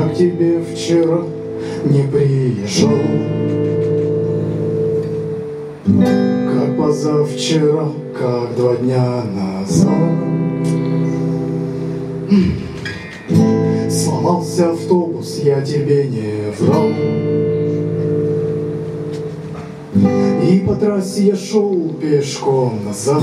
к тебе вчера не приезжал, как позавчера, как 2 дня назад. Сломался автобус, я тебе не врал, и по трассе я шел пешком назад.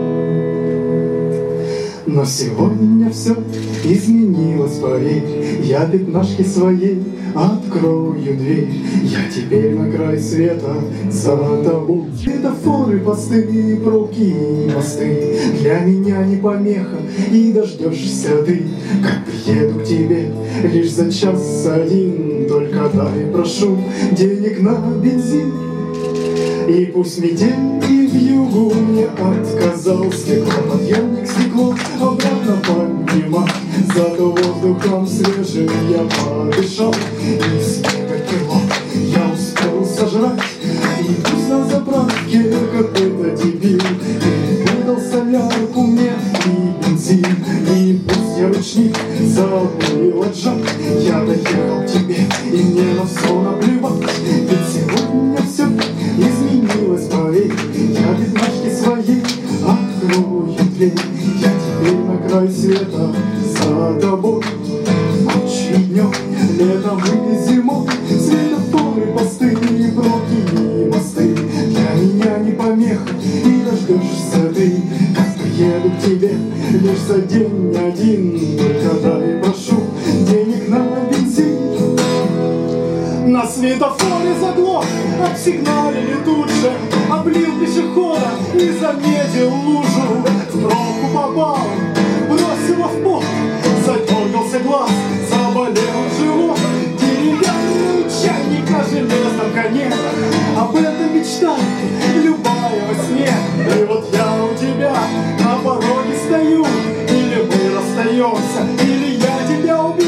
Но сегодня все изменилось, поверь, я пятнашки своей открою дверь. Я теперь на край света за тобой. Светофоры, посты, пробки и мосты для меня не помеха, и дождешься ты, как приеду к тебе лишь за час один. Только дай, прошу, денег на бензин, и пусть метель и вьюгу мне отказал. Стеклоподъемник, стекло обратно поднимай, зато воздухом свежим я подышал. И снега кило я успел сожрать, и пусть на заправке какой-то дебил выдал солярку мне и бензин. И пусть я ручник забыл отжать, я доехал к тебе, и мне на все наплевать. Ведь сегодня все изменилось, поверь, я пятнашки своей открою дверь. Я теперь на край света за тобой. Ночью и днем, летом и зимой, светофоры, посты, пробки и мосты для меня не помеха, и дождешься ты, как приеду к тебе лишь за день один. Только дай, прошу, денег на бензин. На светофоре заглох, обсигналили тут же, облил пешехода и заметил лужу. В пробку попал, бросило в пот, задергался глаз, заболел живот. Деревянный чайник на железном коне, об этом мечтает любая во сне. И вот я у тебя на пороге стою, или мы расстаемся, или я тебя убью.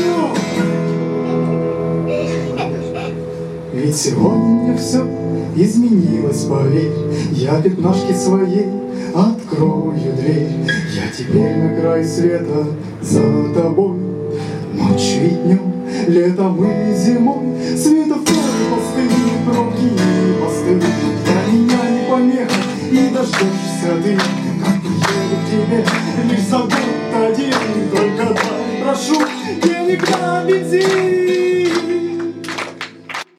Ведь сегодня все изменилось, поверь, я пятнашки своей открою дверь. Я теперь на край света за тобой. Ночью и днем, летом и зимой, светофоры, посты, пробки и мосты для меня не помеха, и дождешься ты,